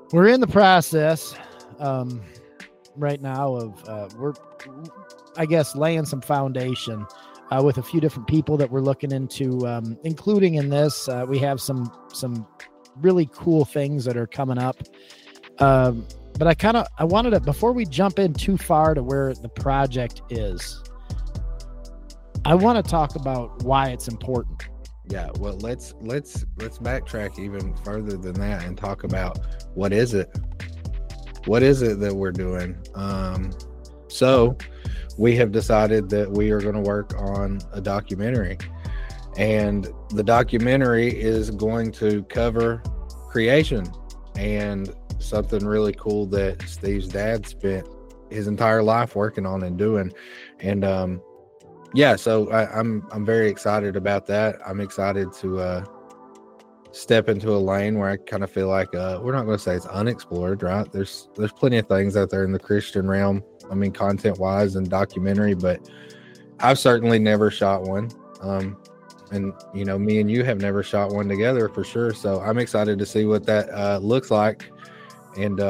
We're in the process right now of we're, I guess, laying some foundation with a few different people that we're looking into, including in this. We have some really cool things that are coming up. But I wanted to, before we jump in too far to where the project is, I want to talk about why it's important. Yeah, well, let's backtrack even further than that and talk about what is it that we're doing. So we have decided that we are going to work on a documentary, and the documentary is going to cover creation and something really cool that Steve's dad spent his entire life working on and doing. And yeah, so I'm very excited about that. I'm excited to step into a lane where I kind of feel like we're not going to say it's unexplored, right? There's plenty of things out there in the Christian realm. I mean, content wise and documentary, but I've certainly never shot one. And you know, me and you have never shot one together for sure. So I'm excited to see what that looks like. And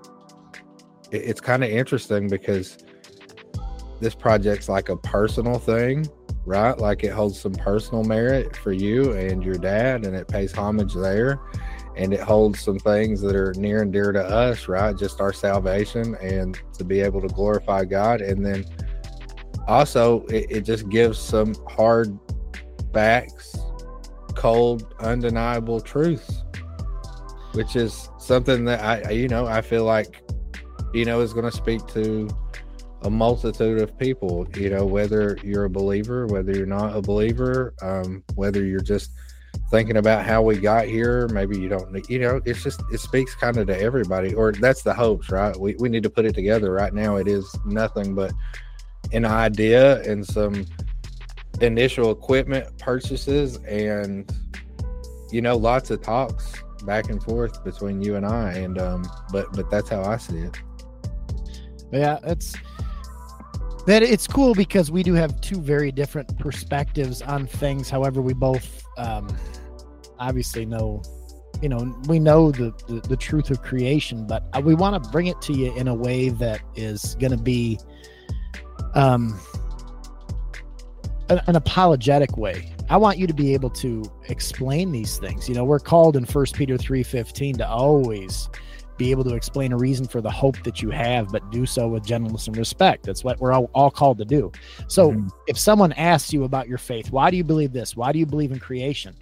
it's kind of interesting because this project's like a personal thing, right? Like it holds some personal merit for you and your dad, and it pays homage there. And it holds some things that are near and dear to us, right? Just our salvation and to be able to glorify God. And then also it just gives some hard facts, cold, undeniable truths, which is something that I feel like, is going to speak to a multitude of people, whether you're a believer, whether you're not a believer, whether you're just thinking about how we got here, maybe you don't, it speaks kind of to everybody, or that's the hopes, right? We need to put it together. Right now it is nothing but an idea and some initial equipment purchases and, lots of talks back and forth between you and I, and but that's how I see it. Yeah, it's cool because we do have two very different perspectives on things. However, we both obviously know, we know the truth of creation, but we want to bring it to you in a way that is going to be an apologetic way. I want you to be able to explain these things. We're called in 1 Peter 3:15 to always be able to explain a reason for the hope that you have, but do so with gentleness and respect. That's what we're all called to do. So if someone asks you about your faith, why do you believe this? Why do you believe in creation?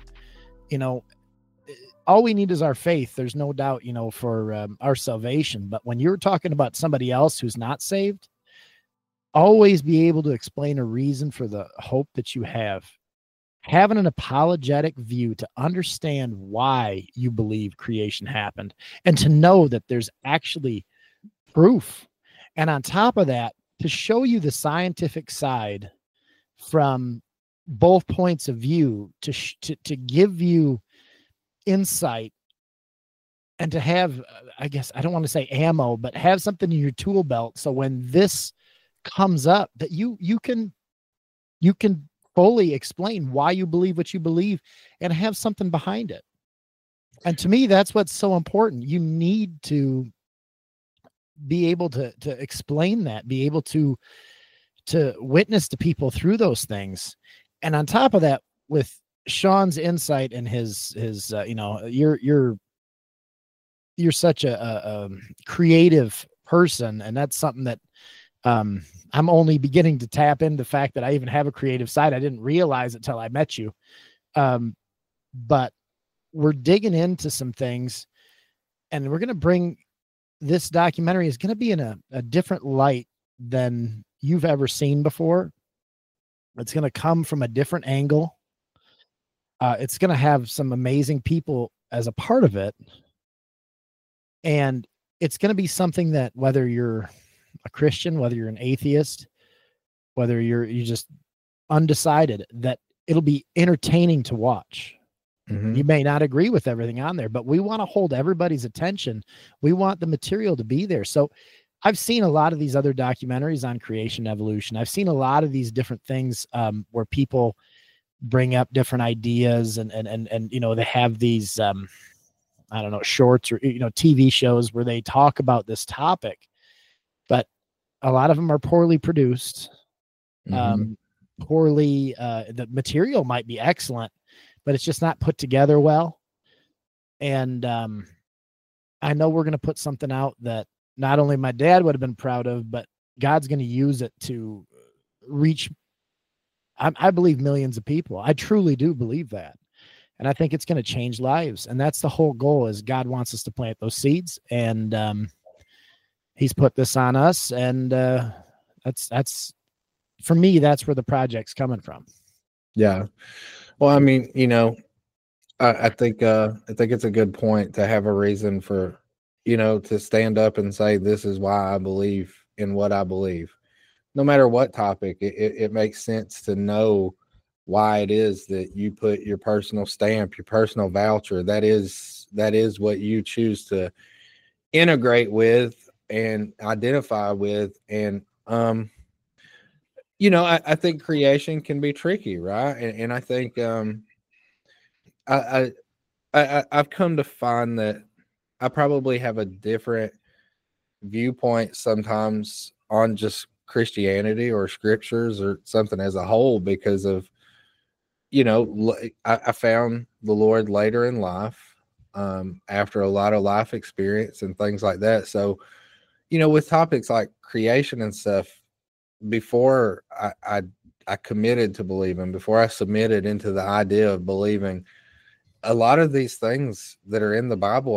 All we need is our faith. There's no doubt, for our salvation. But when you're talking about somebody else who's not saved, always be able to explain a reason for the hope that you have. Having an apologetic view to understand why you believe creation happened and to know that there's actually proof. And on top of that, to show you the scientific side from both points of view, to give you insight and to have, I guess, I don't want to say ammo, but have something in your tool belt. So when this comes up, that you can fully explain why you believe what you believe and have something behind it. And to me, that's what's so important. You need to be able to explain that, be able to witness to people through those things. And on top of that, with Sean's insight and his you're such a creative person, and that's something that I'm only beginning to tap into the fact that I even have a creative side. I didn't realize it till I met you. But we're digging into some things, and we're going to bring this documentary is going to be in a different light than you've ever seen before. It's going to come from a different angle. It's going to have some amazing people as a part of it. And it's going to be something that, whether you're a Christian, whether you're an atheist, whether you're just undecided, that it'll be entertaining to watch. You may not agree with everything on there, but we want to hold everybody's attention. We want the material to be there. So I've seen a lot of these other documentaries on creation, evolution. I've seen a lot of these different things where people bring up different ideas and they have these I don't know, shorts or, TV shows where they talk about this topic, but a lot of them are poorly produced. Poorly, the material might be excellent, but it's just not put together well. And I know we're going to put something out that not only my dad would have been proud of, but God's going to use it to reach, I believe, millions of people. I truly do believe that. And I think it's going to change lives. And that's the whole goal, is God wants us to plant those seeds. And he's put this on us. And that's for me, that's where the project's coming from. Yeah. Well, I mean, I think it's a good point to have a reason for, to stand up and say, this is why I believe in what I believe. No matter what topic, it makes sense to know why it is that you put your personal stamp, your personal voucher. That is what you choose to integrate with and identify with. And, I think creation can be tricky, right? And I think I've come to find that I probably have a different viewpoint sometimes on just Christianity or scriptures or something as a whole, because of, I found the Lord later in life, after a lot of life experience and things like that. So, with topics like creation and stuff, before I committed to believing, before I submitted into the idea of believing, a lot of these things that are in the Bible,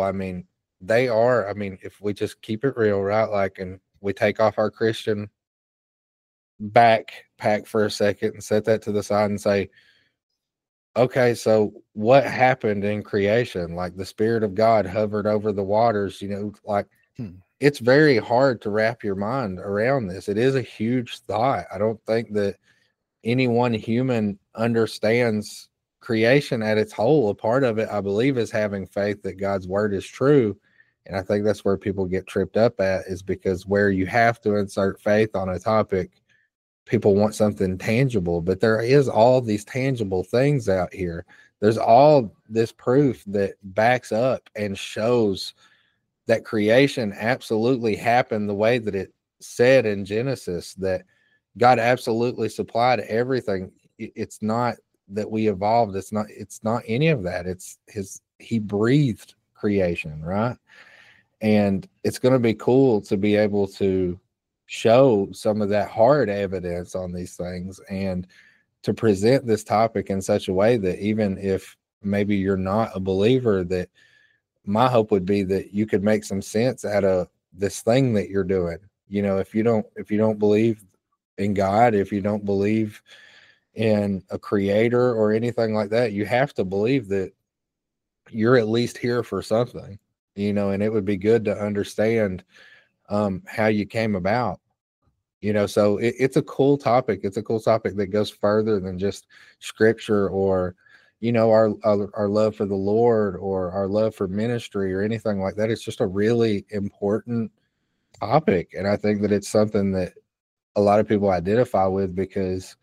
if we just keep it real, right? Like, and we take off our Christian backpack for a second and set that to the side and say, okay, so what happened in creation? Like, the Spirit of God hovered over the waters, it's very hard to wrap your mind around this. It is a huge thought. I don't think that any one human understands creation at its whole. A part of it, I believe, is having faith that God's word is true. And I think that's where people get tripped up at, is because where you have to insert faith on a topic, people want something tangible, but there is all these tangible things out here. There's all this proof that backs up and shows that creation absolutely happened the way that it said in Genesis, that God absolutely supplied everything. It's not that we evolved. It's not any of that. He breathed creation, right? And it's going to be cool to be able to show some of that hard evidence on these things, and to present this topic in such a way that even if maybe you're not a believer, that my hope would be that you could make some sense out of this thing that you're doing. If you don't believe in God, if you don't believe in a creator or anything like that, you have to believe that you're at least here for something, and it would be good to understand how you came about, so it's a cool topic. It's a cool topic that goes further than just scripture or, our love for the Lord or our love for ministry or anything like that. It's just a really important topic. And I think that it's something that a lot of people identify with, because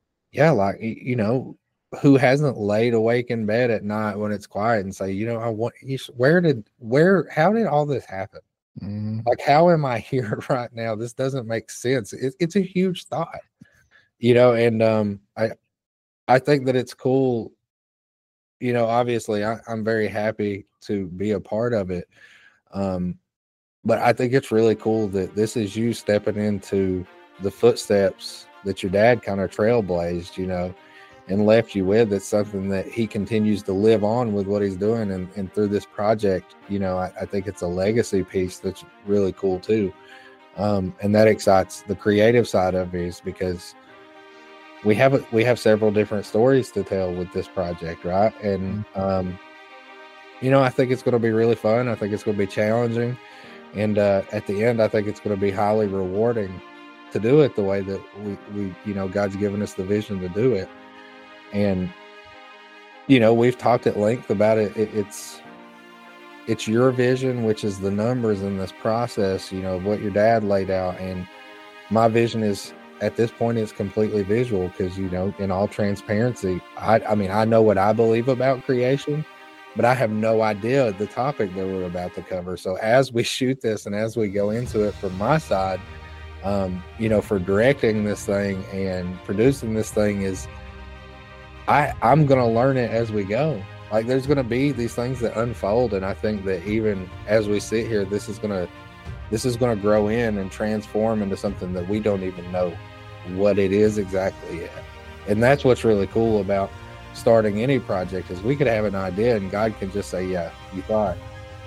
who hasn't laid awake in bed at night when it's quiet and say, how did all this happen? Mm-hmm. Like, how am I here right now? This doesn't make sense. It's a huge thought, and I think that it's cool. Obviously I'm very happy to be a part of it. But I think it's really cool that this is you stepping into the footsteps that your dad kind of trailblazed, and left you with. It's something that he continues to live on with what he's doing. And through this project, I think it's a legacy piece that's really cool too. And that excites the creative side of me, is because we have several different stories to tell with this project, right? And I think it's going to be really fun. I think it's going to be challenging, and at the end, I think it's going to be highly rewarding to do it the way that we God's given us the vision to do it. And we've talked at length about it. It's your vision, which is the numbers in this process, of what your dad laid out, and my vision is, at this point, it's completely visual, because in all transparency, I know what I believe about creation, but I have no idea the topic that we're about to cover. So as we shoot this and as we go into it from my side, for directing this thing and producing this thing, is I'm going to learn it as we go. Like, there's going to be these things that unfold, and I think that even as we sit here, this is going to grow in and transform into something that we don't even know what it is exactly yet. And that's what's really cool about starting any project, is we could have an idea and God can just say, yeah, you thought.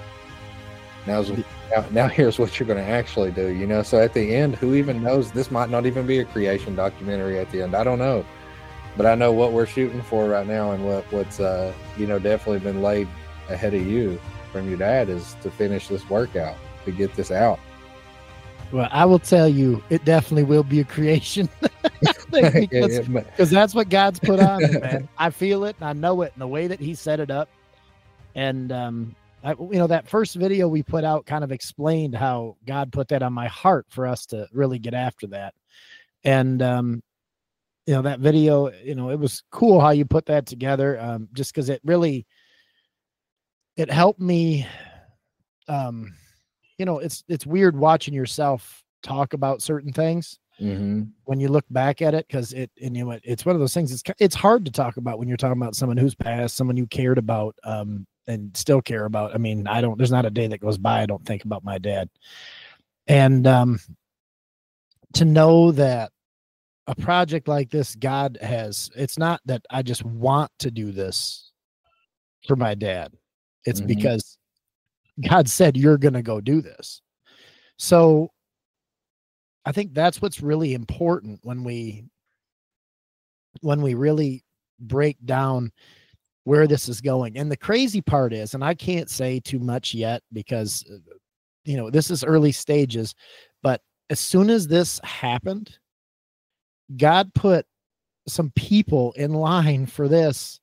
Now here's what you're going to actually do, So at the end, who even knows? This might not even be a creation documentary at the end. I don't know. But I know what we're shooting for right now, and what's definitely been laid ahead of you from your dad is to finish this workout, to get this out. Well, I will tell you, it definitely will be a creation because that's what God's put on it, man. I feel it and I know it, and the way that he set it up. And, that first video we put out kind of explained how God put that on my heart for us to really get after that. And, that video, it was cool how you put that together, just because it helped me. It's weird watching yourself talk about certain things when you look back at it, because it's one of those things. It's hard to talk about when you're talking about someone who's passed, someone you cared about, and still care about. I mean, there's not a day that goes by I don't think about my dad. And to know that a project like this, God it's not that I just want to do this for my dad. It's because God said, you're going to go do this. So I think that's what's really important when we really break down where this is going. And the crazy part is, and I can't say too much yet because, this is early stages, but as soon as this happened, God put some people in line for this,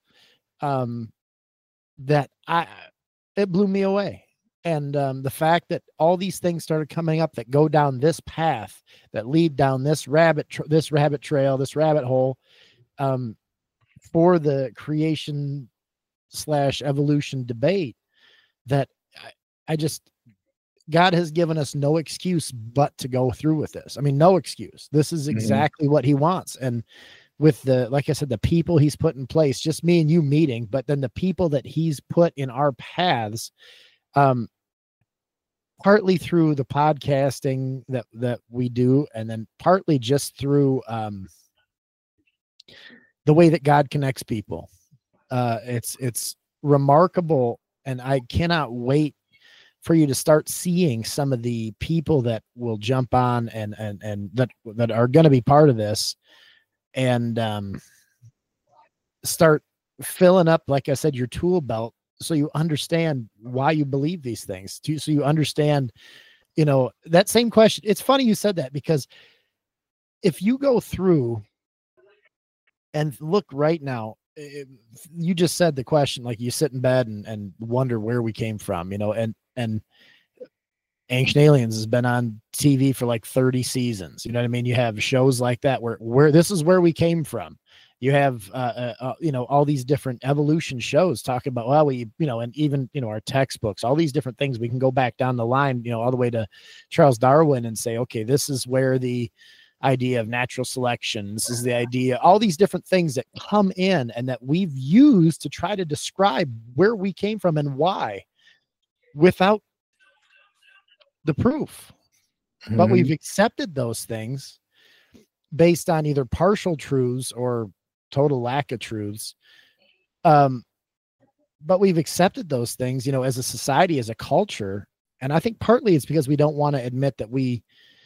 that it blew me away. And the fact that all these things started coming up that go down this path, that lead down this rabbit trail, this rabbit hole, for the creation / evolution debate, that God has given us no excuse but to go through with this. I mean, no excuse. This is exactly what he wants. And with like I said, the people he's put in place, just me and you meeting, but then the people that he's put in our paths, partly through the podcasting that we do, and then partly just through the way that God connects people. It's remarkable, and I cannot wait for you to start seeing some of the people that will jump on and that are going to be part of this, and start filling up, like I said, your tool belt, so you understand why you believe these things, so you understand, that same question. It's funny you said that, because if you go through and look right now, you just said the question, like you sit in bed and wonder where we came from, and Ancient Aliens has been on TV for like 30 seasons. You know what I mean? You have shows like that where this is where we came from. You have, all these different evolution shows talking about, and even, our textbooks, all these different things. We can go back down the line, all the way to Charles Darwin and say, okay, this is where the idea of natural selection, this is the idea, all these different things that come in and that we've used to try to describe where we came from and why, without the proof. But we've accepted those things based on either partial truths or total lack of truths. But we've accepted those things, as a society, as a culture. And I think partly it's because we don't want to admit that we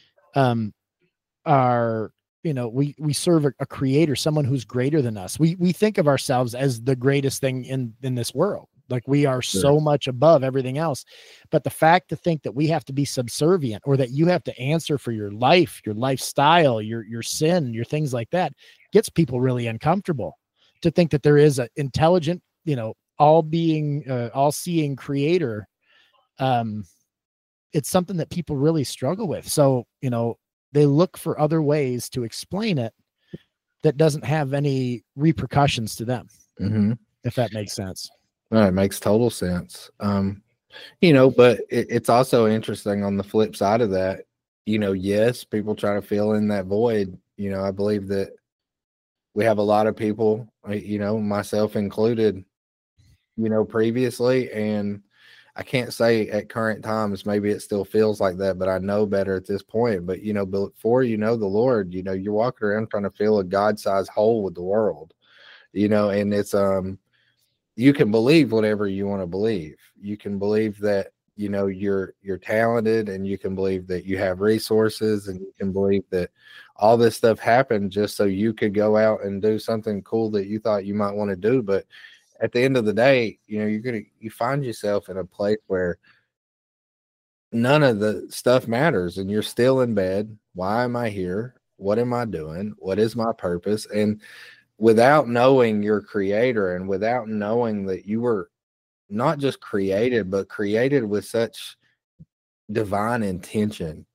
are, we serve a creator, someone who's greater than us. We think of ourselves as the greatest thing in this world. Like, we are so much above everything else. But the fact to think that we have to be subservient, or that you have to answer for your life, your lifestyle, your sin, your things like that, gets people really uncomfortable. To think that there is an intelligent, all-seeing creator, it's something that people really struggle with. So, they look for other ways to explain it that doesn't have any repercussions to them, if that makes sense. No, it makes total sense. You know, but it's also interesting on the flip side of that. You know, yes, people try to fill in that void. You know, I believe that we have a lot of people, you know, myself included, you know, previously, and I can't say at current times, maybe it still feels like that, but I know better at this point. But, you know, before you know the Lord, you know, you're walking around trying to fill a God sized hole with the world, you know, and it's, you can believe whatever you want to believe. You can believe that, you know, you're talented, and you can believe that you have resources, and you can believe that all this stuff happened just so you could go out and do something cool that you thought you might want to do. But at the end of the day, you know, you find yourself in a place where none of the stuff matters, and you're still in bed. Why am I here? What am I doing? What is my purpose? And without knowing your creator, and without knowing that you were not just created, but created with such divine intention,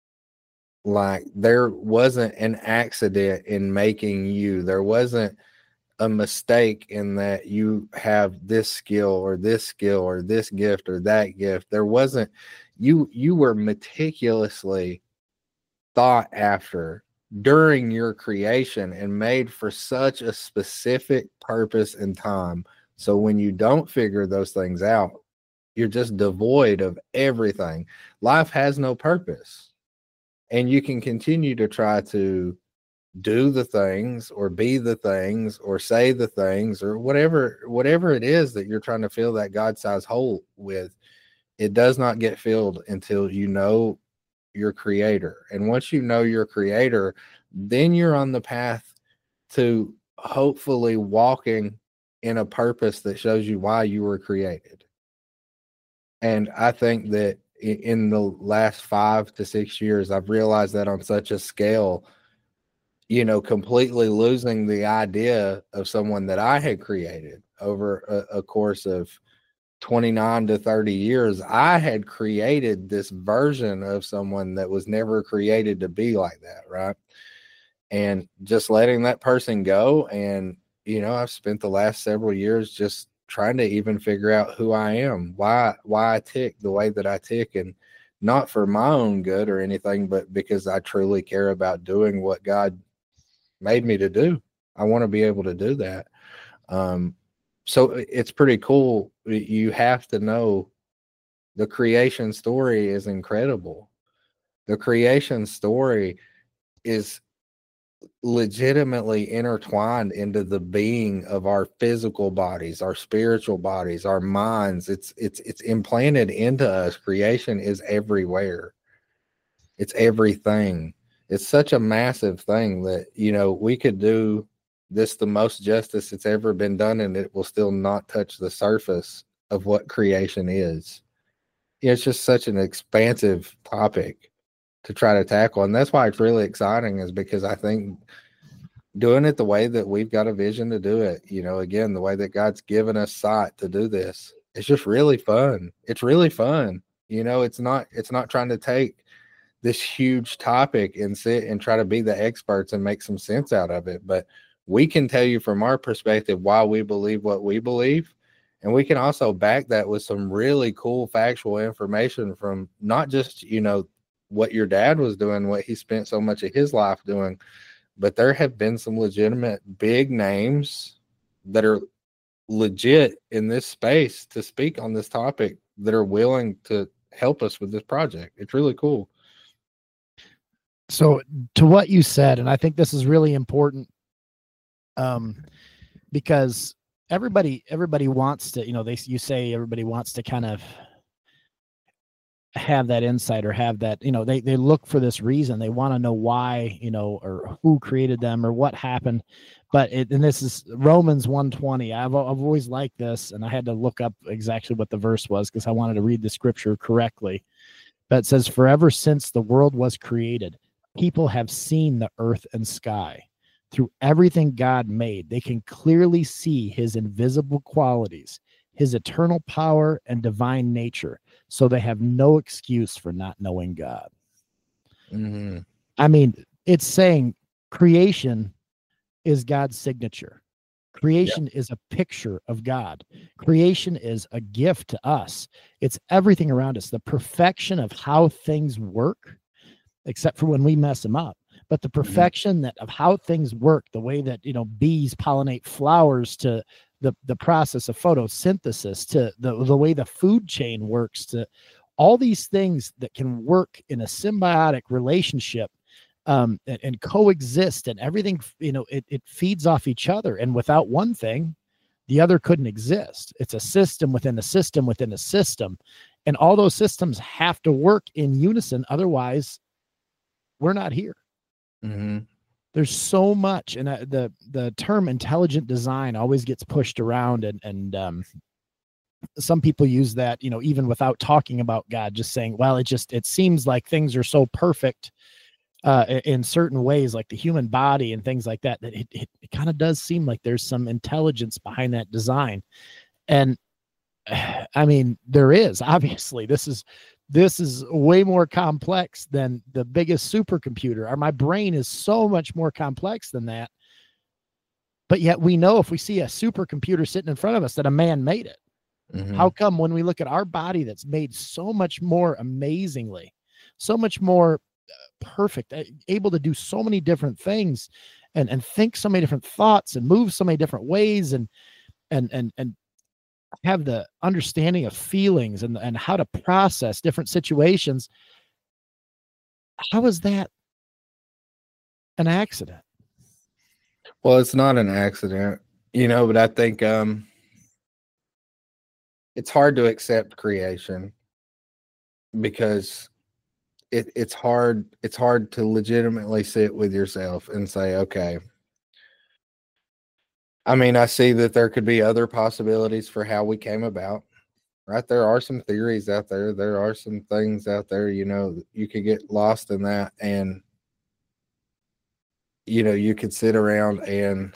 like there wasn't an accident in making you, there wasn't a mistake in that you have this skill or this skill or this gift or that gift. There wasn't, you were meticulously thought after during your creation and made for such a specific purpose and time. So when you don't figure those things out, you're just devoid of everything. Life has no purpose, and you can continue to try to do the things or be the things or say the things or whatever it is that you're trying to fill that God-sized hole with. It does not get filled until you know your creator. And once you know your creator, then you're on the path to hopefully walking in a purpose that shows you why you were created. And I think that in the last 5 to 6 years, I've realized that on such a scale, you know, completely losing the idea of someone that I had created over a course of 29 to 30 years. I had created this version of someone that was never created to be like that, right? And just letting that person go. And, you know, I've spent the last several years just trying to even figure out who I am, why I tick the way that I tick, and not for my own good or anything, but because I truly care about doing what God made me to do. I want to be able to do that. So it's pretty cool. You have to know the creation story is incredible. The creation story is legitimately intertwined into the being of our physical bodies, our spiritual bodies, our minds. It's implanted into us. Creation is everywhere. It's everything. It's such a massive thing that, you know, we could do this the most justice it's ever been done, and it will still not touch the surface of what creation is. It's just such an expansive topic to try to tackle. And that's why it's really exciting, is because I think doing it the way that we've got a vision to do it, you know, again, the way that God's given us sight to do this, it's just really fun. It's really fun. You know, it's not trying to take this huge topic and sit and try to be the experts and make some sense out of it. But we can tell you from our perspective why we believe what we believe. And we can also back that with some really cool factual information from not just, you know, what your dad was doing, what he spent so much of his life doing, but there have been some legitimate big names that are legit in this space to speak on this topic that are willing to help us with this project. It's really cool. So to what you said, and I think this is really important, because everybody wants to, you know, you say everybody wants to kind of have that insight or have that, you know, they look for this reason. They want to know why, you know, or who created them or what happened. But and this is Romans 1:20. I've always liked this, and I had to look up exactly what the verse was because I wanted to read the scripture correctly. But it says, "Forever since the world was created, people have seen the earth and sky. Through everything God made, they can clearly see his invisible qualities, his eternal power and divine nature. So they have no excuse for not knowing God." Mm-hmm. I mean, it's saying creation is God's signature. Creation is a picture of God. Creation is a gift to us. It's everything around us, the perfection of how things work, except for when we mess them up. But the perfection of how things work, the way that, bees pollinate flowers, to the process of photosynthesis, to the way the food chain works, to all these things that can work in a symbiotic relationship, and coexist, and everything, it feeds off each other. And without one thing, the other couldn't exist. It's a system within a system within a system. And all those systems have to work in unison. Otherwise, we're not here. There's so much. And the term intelligent design always gets pushed around. And some people use that, even without talking about God, just saying, well, it seems like things are so perfect in certain ways, like the human body and things like that, that it kind of does seem like there's some intelligence behind that design. And I mean, there is, obviously, this is way more complex than the biggest supercomputer. My brain is so much more complex than that. But yet we know, if we see a supercomputer sitting in front of us, that a man made it. How come when we look at our body that's made so much more amazingly, so much more perfect, able to do so many different things, and think so many different thoughts, and move so many different ways, and have the understanding of feelings, and how to process different situations, how is that an accident? Well, it's not an accident, but I think it's hard to accept creation, because it's hard to legitimately sit with yourself and say, okay, I mean, I see that there could be other possibilities for how we came about, right? There are some theories out there. There are some things out there, you could get lost in that, and you could sit around and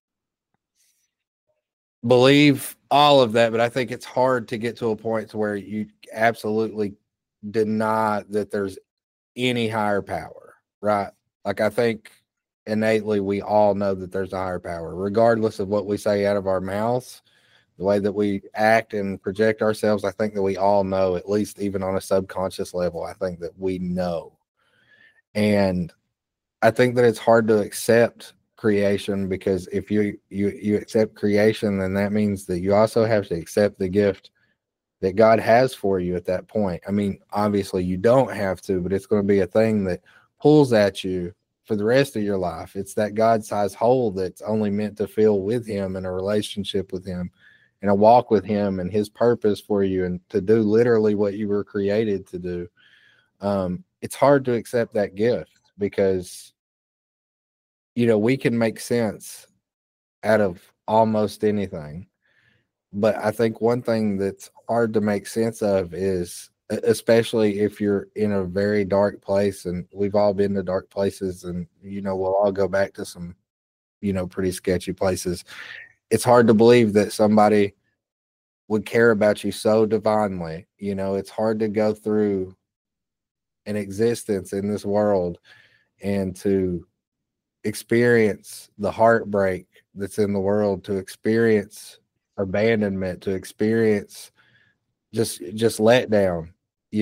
believe all of that. But I think it's hard to get to a point to where you absolutely deny that there's any higher power, right? Like, I think innately we all know that there's a higher power, regardless of what we say out of our mouths, the way that we act and project ourselves. I think that we all know, at least even on a subconscious level, I think that we know. And I think that it's hard to accept creation, because if you accept creation, then that means that you also have to accept the gift that God has for you at that point. I mean, obviously you don't have to, but it's going to be a thing that pulls at you for the rest of your life. It's that God-sized hole that's only meant to fill with him, and a relationship with him, and a walk with him, and his purpose for you, and to do literally what you were created to do. It's hard to accept that gift, because we can make sense out of almost anything. But I think one thing that's hard to make sense of is, especially if you're in a very dark place, and we've all been to dark places, and we'll all go back to some pretty sketchy places. It's hard to believe that somebody would care about you so divinely. It's hard to go through an existence in this world and to experience the heartbreak that's in the world, to experience abandonment, to experience just let down,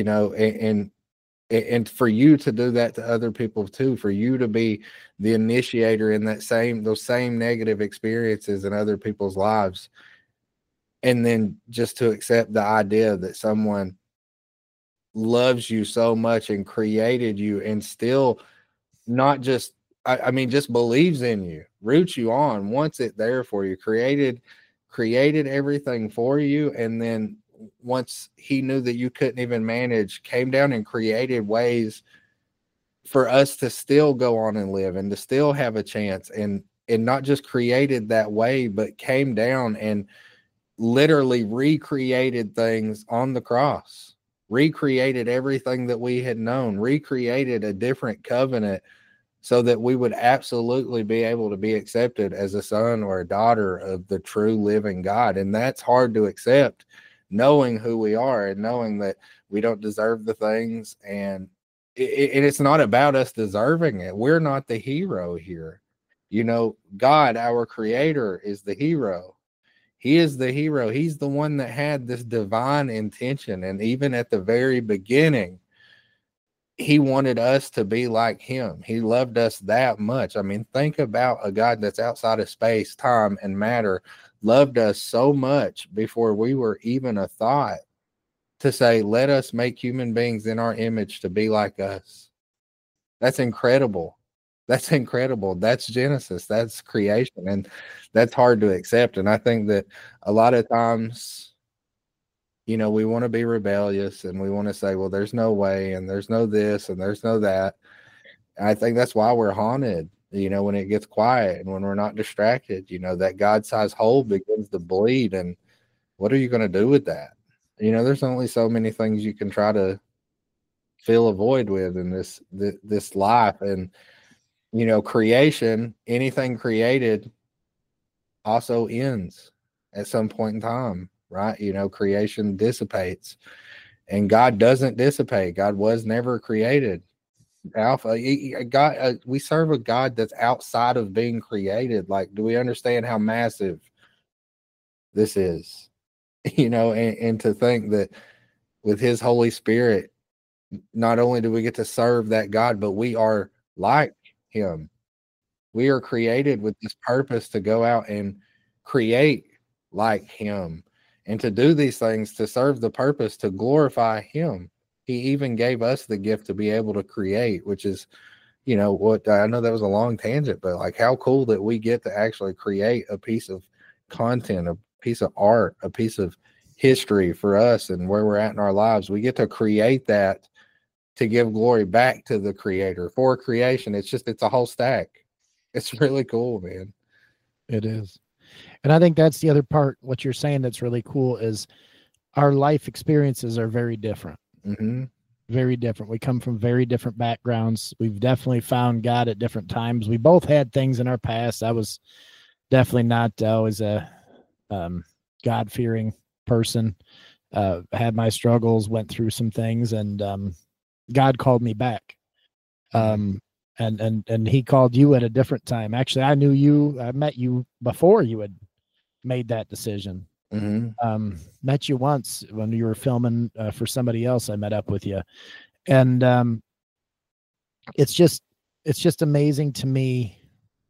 and for you to do that to other people too, for you to be the initiator in those same negative experiences in other people's lives, and then just to accept the idea that someone loves you so much and created you, and still not just, I mean, just believes in you, roots you on, wants it there for you, created everything for you. And then once he knew that you couldn't even manage, came down and created ways for us to still go on and live, and to still have a chance, and not just created that way, but came down and literally recreated things on the cross, recreated everything that we had known, recreated a different covenant, so that we would absolutely be able to be accepted as a son or a daughter of the true living God. And that's hard to accept, knowing who we are, and knowing that we don't deserve the things. And it's not about us deserving it. We're not the hero here. You know, God, our creator, is the hero. He is the hero. He's the one that had this divine intention. And even at the very beginning, he wanted us to be like him. He loved us that much. I mean, think about a God that's outside of space, time, and matter, loved us so much before we were even a thought to say, let us make human beings in our image to be like us. That's incredible. That's incredible. That's Genesis. That's creation. And that's hard to accept. And I think that a lot of times, you know, we want to be rebellious and we want to say, well, there's no way, and there's no this, and there's no that. I think that's why we're haunted, you know, when it gets quiet and when we're not distracted, you know, that God-sized hole begins to bleed. And what are you going to do with that? You know, there's only so many things you can try to fill a void with in this life. And, you know, creation, anything created also ends at some point in time, right? You know, creation dissipates and God doesn't dissipate. God was never created. Alpha, God, we serve a God that's outside of being created. Like, do we understand how massive this is? You know, and to think that with his Holy Spirit, not only do we get to serve that God, but we are like him. We are created with this purpose to go out and create like him and to do these things to serve the purpose to glorify him. He even gave us the gift to be able to create, which is, you know, what I know that was a long tangent, but like how cool that we get to actually create a piece of content, a piece of art, a piece of history for us and where we're at in our lives. We get to create that to give glory back to the creator for creation. It's a whole stack. It's really cool, man. It is. And I think that's the other part. What you're saying that's really cool is our life experiences are very different. Mm-hmm. Very different. We come from very different backgrounds. We've definitely found God at different times. We both had things in our past. I was definitely not always a God-fearing person. Had my struggles, went through some things, and God called me back. And he called you at a different time. Actually, I met you before you had made that decision. Mm-hmm. Met you once when you were filming for somebody else. I met up with you, and it's just amazing to me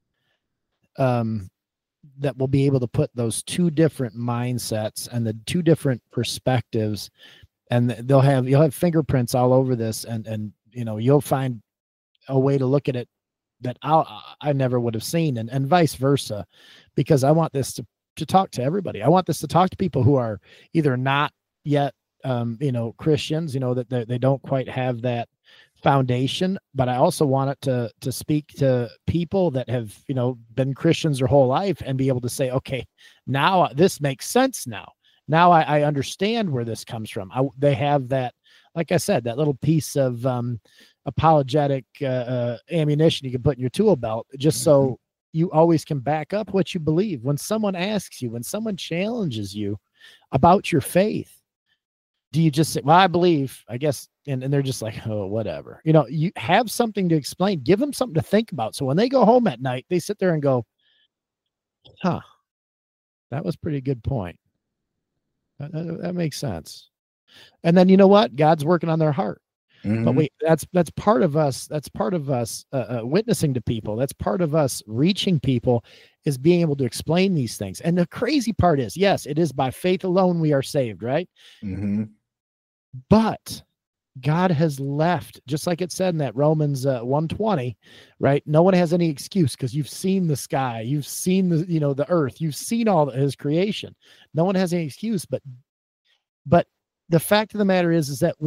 that we'll be able to put those two different mindsets and the two different perspectives, and you'll have fingerprints all over this, and you know, you'll find a way to look at it that I never would have seen, and vice versa, because I want this to talk to everybody. I want this to talk to people who are either not yet, you know, Christians, you know, that they don't quite have that foundation, but I also want it to speak to people that have, you know, been Christians their whole life and be able to say, okay, now this makes sense. Now I understand where this comes from. They have that, like I said, that little piece of apologetic ammunition you can put in your tool belt, just so you always can back up what you believe. When someone asks you, when someone challenges you about your faith, do you just say, well, I believe, I guess, and they're just like, oh, whatever. You know, you have something to explain, give them something to think about. So when they go home at night, they sit there and go, huh, that was a pretty good point. That makes sense. And then, you know what? God's working on their heart. Mm-hmm. But that's part of us. That's part of us witnessing to people. That's part of us reaching people, is being able to explain these things. And the crazy part is, yes, it is by faith alone we are saved, right? Mm-hmm. But God has left, just like it said in that Romans 1:20, right? No one has any excuse, because you've seen the sky, you've seen the earth, you've seen all his creation. No one has any excuse. But the fact of the matter is that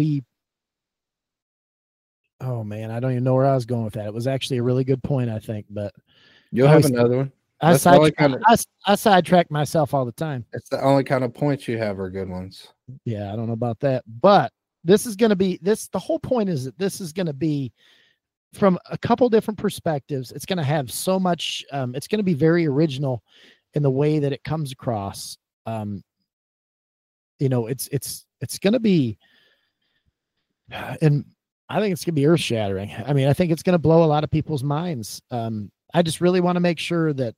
oh man, I don't even know where I was going with that. It was actually a really good point, I think, but you'll have another one. I sidetrack myself all the time. It's the only kind of points you have are good ones. Yeah, I don't know about that, but this is going to be the whole point is that this is going to be from a couple different perspectives. It's going to have so much, it's going to be very original in the way that it comes across. You know, it's going to be, and I think it's going to be earth shattering. I mean, I think it's going to blow a lot of people's minds. I just really want to make sure that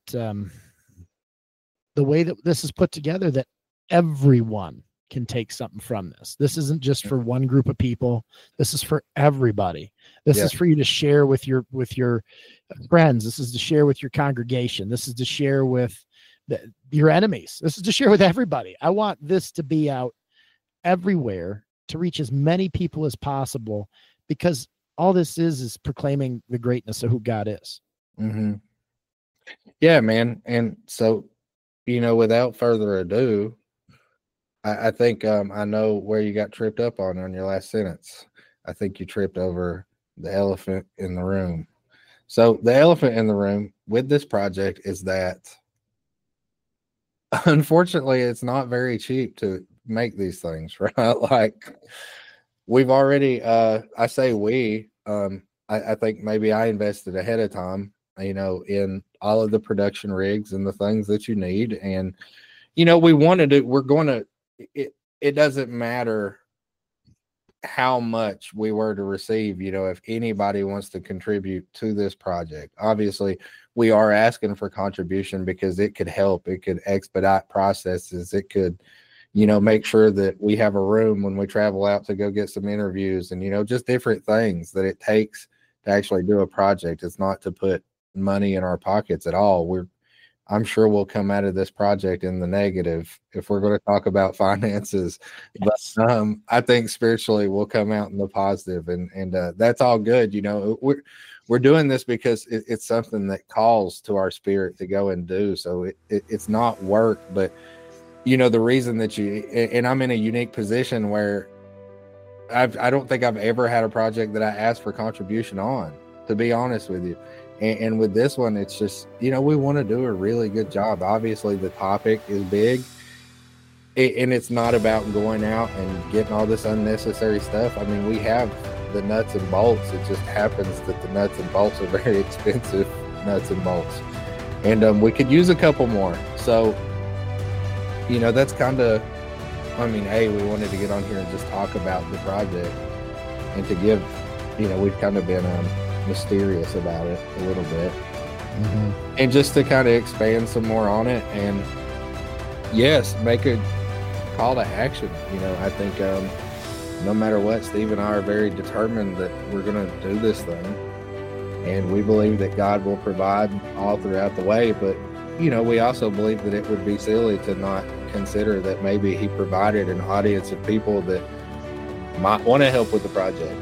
the way that this is put together, that everyone can take something from this. This isn't just for one group of people. This is for everybody. This is for you to share with your friends. This is to share with your congregation. This is to share with your enemies. This is to share with everybody. I want this to be out everywhere to reach as many people as possible, because all this is proclaiming the greatness of who God is. Mm-hmm. Yeah, man. And so, without further ado, I think I know where you got tripped up on your last sentence. I think you tripped over the elephant in the room. So the elephant in the room with this project is that, unfortunately, it's not very cheap to make these things, right? Like, we've already, I say we, I think maybe I invested ahead of time, in all of the production rigs and the things that you need. And, we wanted to, we're going to, it doesn't matter how much we were to receive, if anybody wants to contribute to this project. Obviously, we are asking for contribution because it could help. It could expedite processes. It could, make sure that we have a room when we travel out to go get some interviews and, just different things that it takes to actually do a project. It's not to put money in our pockets at all. I'm sure we'll come out of this project in the negative if we're going to talk about finances. Yes. But I think spiritually we'll come out in the positive, and that's all good. We're doing this because it's something that calls to our spirit to go and do. So it's not work, but the reason that and I'm in a unique position where I don't think I've ever had a project that I asked for contribution on, to be honest with you. And with this one, it's just, we want to do a really good job. Obviously, the topic is big, and it's not about going out and getting all this unnecessary stuff. I mean, we have the nuts and bolts. It just happens that the nuts and bolts are very expensive nuts and bolts. And we could use a couple more. So, that's kind of, we wanted to get on here and just talk about the project and to give, we've kind of been mysterious about it a little bit, and just to kind of expand some more on it, and yes, make a call to action. I think no matter what, Steve and I are very determined that we're going to do this thing, and we believe that God will provide all throughout the way. But we also believe that it would be silly to not consider that maybe he provided an audience of people that might want to help with the project.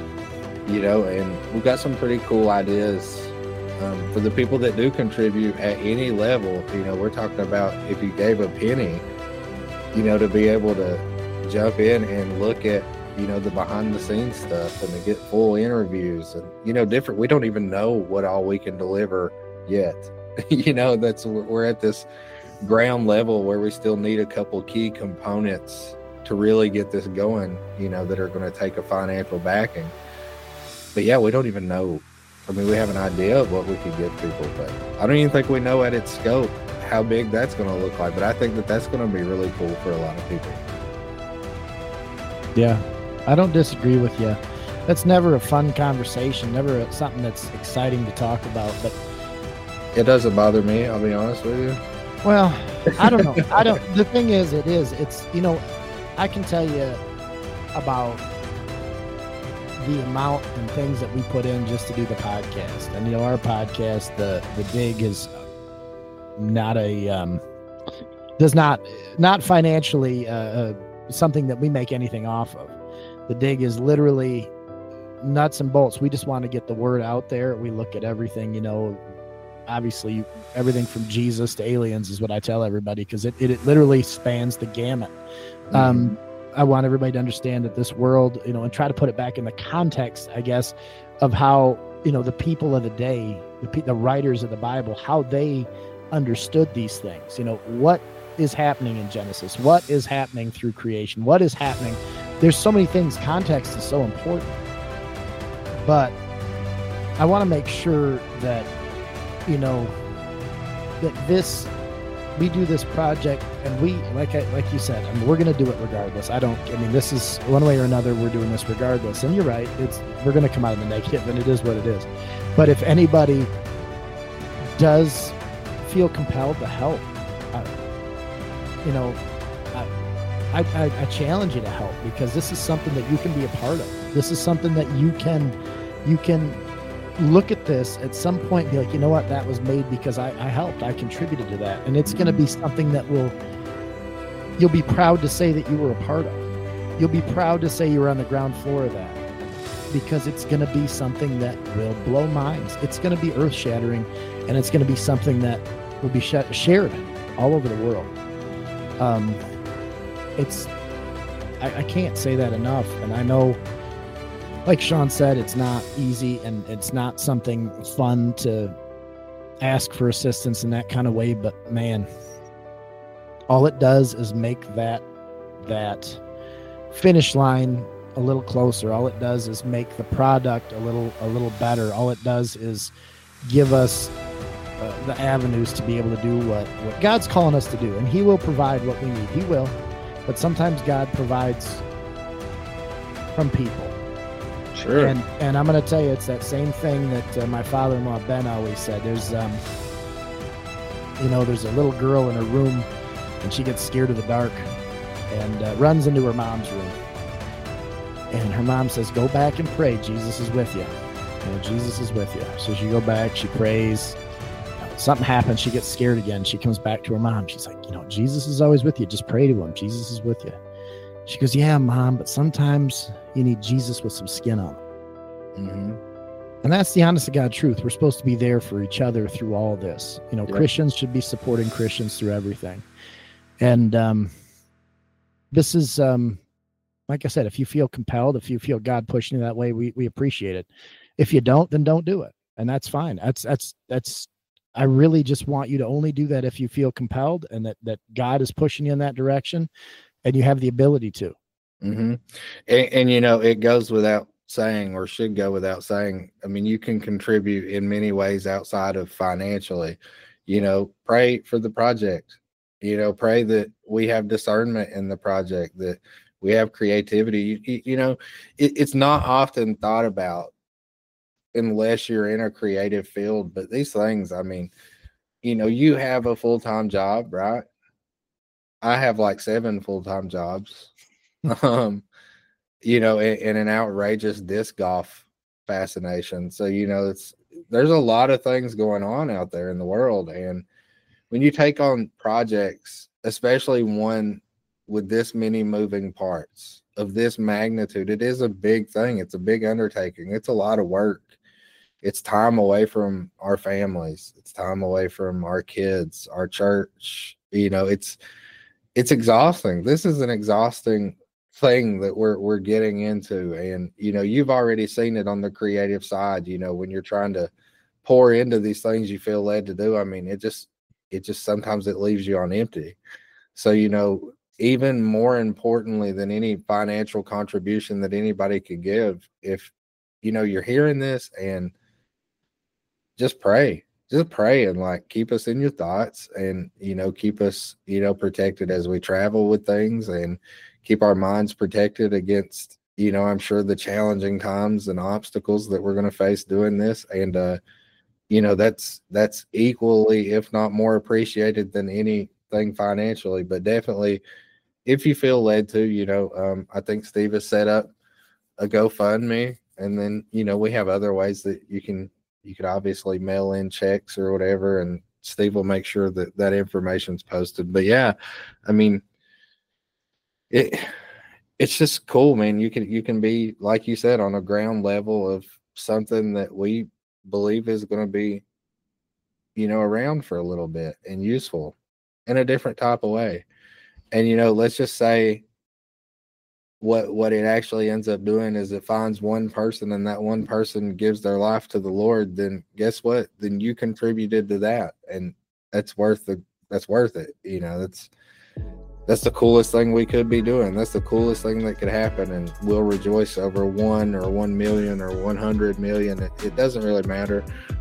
And we've got some pretty cool ideas for the people that do contribute at any level. We're talking about if you gave a penny, to be able to jump in and look at, the behind the scenes stuff and to get full interviews and, different. We don't even know what all we can deliver yet. We're at this ground level where we still need a couple key components to really get this going, that are going to take a financial backing. But yeah, we don't even know. We have an idea of what we could give people, but I don't even think we know at its scope how big that's going to look like. But I think that that's going to be really cool for a lot of people. Yeah, I don't disagree with you. That's never a fun conversation, never something that's exciting to talk about. But it doesn't bother me, I'll be honest with you. Well, I don't know. The thing is, it's, I can tell you about the amount and things that we put in just to do the podcast. And our podcast, the Dig, is not not financially something that we make anything off of. The Dig is literally nuts and bolts. We just want to get the word out there. We look at everything, obviously everything from Jesus to aliens is what I tell everybody, because it literally spans the gamut. I want everybody to understand that this world, and try to put it back in the context, I guess, of how, the people of the day, the writers of the Bible, how they understood these things. What is happening in Genesis? What is happening through creation? What is happening? There's so many things. Context is so important. But I want to make sure that, that we do this project, and we, like you said, we're going to do it regardless. This is one way or another, we're doing this regardless. And you're right. We're going to come out of the negative, and it is what it is. But if anybody does feel compelled to help, you know, I challenge you to help, because this is something that you can be a part of. This is something that you can look at this at some point and be like, you know what, that was made because I helped, I contributed to that. And it's going to be something that you'll be proud to say that you were a part of. You'll be proud to say you were on the ground floor of that, because it's going to be something that will blow minds. It's going to be earth shattering, and it's going to be something that will be shared all over the world. I can't say that enough. And I know, like Sean said, it's not easy, and it's not something fun to ask for assistance in that kind of way, but man, all it does is make that finish line a little closer. All it does is make the product a little better. All it does is give us the avenues to be able to do what God's calling us to do. And he will provide what we need. He will. But sometimes God provides from people. Sure. And I'm going to tell you, it's that same thing that my father-in-law Ben always said. There's a little girl in her room, and she gets scared of the dark and runs into her mom's room. And her mom says, "Go back and pray. Jesus is with you. Jesus is with you." So she go back, she prays. Something happens. She gets scared again. She comes back to her mom. She's like, "Jesus is always with you. Just pray to him. Jesus is with you." She goes, "Yeah, Mom, but sometimes you need Jesus with some skin on him." Mm-hmm. And that's the honest to God truth. We're supposed to be there for each other through all of this. Yep. Christians should be supporting Christians through everything. And this is, like I said, if you feel compelled, if you feel God pushing you that way, we appreciate it. If you don't, then don't do it. And that's fine. That's I really just want you to only do that if you feel compelled, and that God is pushing you in that direction, and you have the ability to. Mm-hmm. And it goes without saying, or should go without saying. I mean, you can contribute in many ways outside of financially. Pray for the project. Pray that we have discernment in the project, that we have creativity. It's not often thought about unless you're in a creative field, but these things, I mean, you have a full-time job, right? I have like 7 full-time jobs, and an outrageous disc golf fascination. So, there's a lot of things going on out there in the world. And when you take on projects, especially one with this many moving parts of this magnitude, it is a big thing. It's a big undertaking. It's a lot of work. It's time away from our families. It's time away from our kids, our church. It's exhausting. This is an exhausting thing that we're getting into. And, you've already seen it on the creative side, when you're trying to pour into these things you feel led to do. I mean, it just sometimes it leaves you on empty. So, even more importantly than any financial contribution that anybody could give, if, you're hearing this, and just pray and keep us in your thoughts, and, keep us, protected as we travel with things, and keep our minds protected against, I'm sure the challenging times and obstacles that we're going to face doing this. And, that's equally, if not more appreciated than anything financially, but definitely if you feel led to, I think Steve has set up a GoFundMe, and then, we have other ways that you could obviously mail in checks or whatever, and Steve will make sure that information's posted. But yeah, I mean, it's just cool, man. You can be, like you said, on a ground level of something that we believe is going to be, around for a little bit and useful in a different type of way. And, let's just say what it actually ends up doing is it finds one person, and that one person gives their life to the Lord. Then guess what? Then you contributed to that, and that's worth it. That's the coolest thing we could be doing. That's the coolest thing that could happen. And we'll rejoice over 1 or 1 million or 100 million. It doesn't really matter.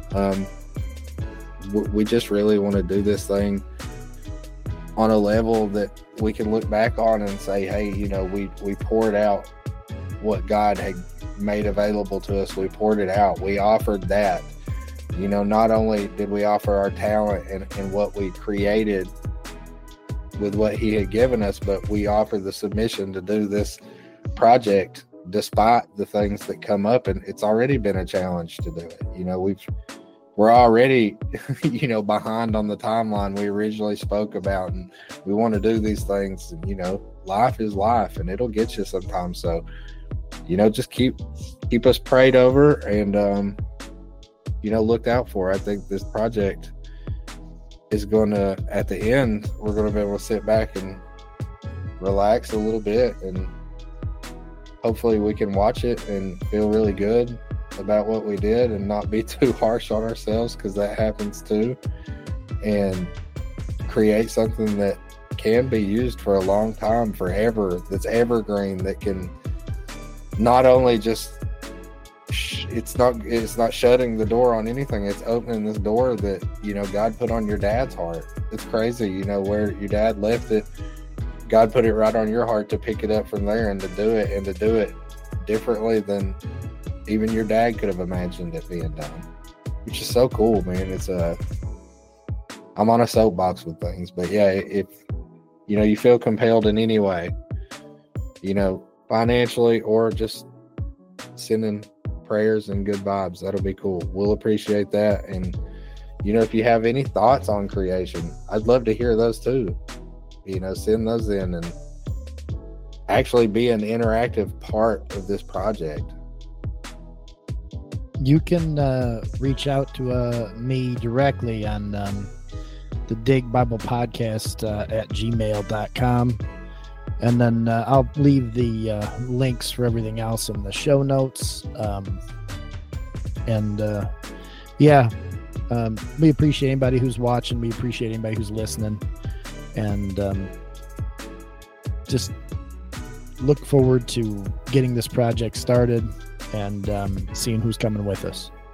We just really want to do this thing on a level that we can look back on and say, hey, we poured out what God had made available to us. We poured it out. We offered that. You know, not only did we offer our talent and what we created with what he had given us, but we offered the submission to do this project despite the things that come up. And it's already been a challenge to do it. You know, we're already, you know, behind on the timeline we originally spoke about, and we want to do these things. And, you know, life is life, and it'll get you sometimes. So, you know, just keep us prayed over and, you know, looked out for. I think this project is going to, at the end, we're going to be able to sit back and relax a little bit, and hopefully we can watch it and feel really good about what we did and not be too harsh on ourselves, because that happens too, and create something that can be used for a long time, forever, that's evergreen, that can not only just it's not shutting the door on anything, it's opening this door that, you know, God put on your dad's heart. It's crazy, you know, where your dad left it, God put it right on your heart to pick it up from there and to do it differently than even your dad could have imagined it being done, which is so cool, man. It's I'm on a soapbox with things, but yeah, if you know, you feel compelled in any way, you know, financially or just sending prayers and good vibes, that'll be cool. We'll appreciate that. And, you know, if you have any thoughts on creation, I'd love to hear those too. You know, send those in and actually be an interactive part of this project. You can reach out to me directly on the Dig Bible Podcast at gmail.com. And then I'll leave the links for everything else in the show notes. We appreciate anybody who's watching. We appreciate anybody who's listening. And just look forward to getting this project started and seeing who's coming with us.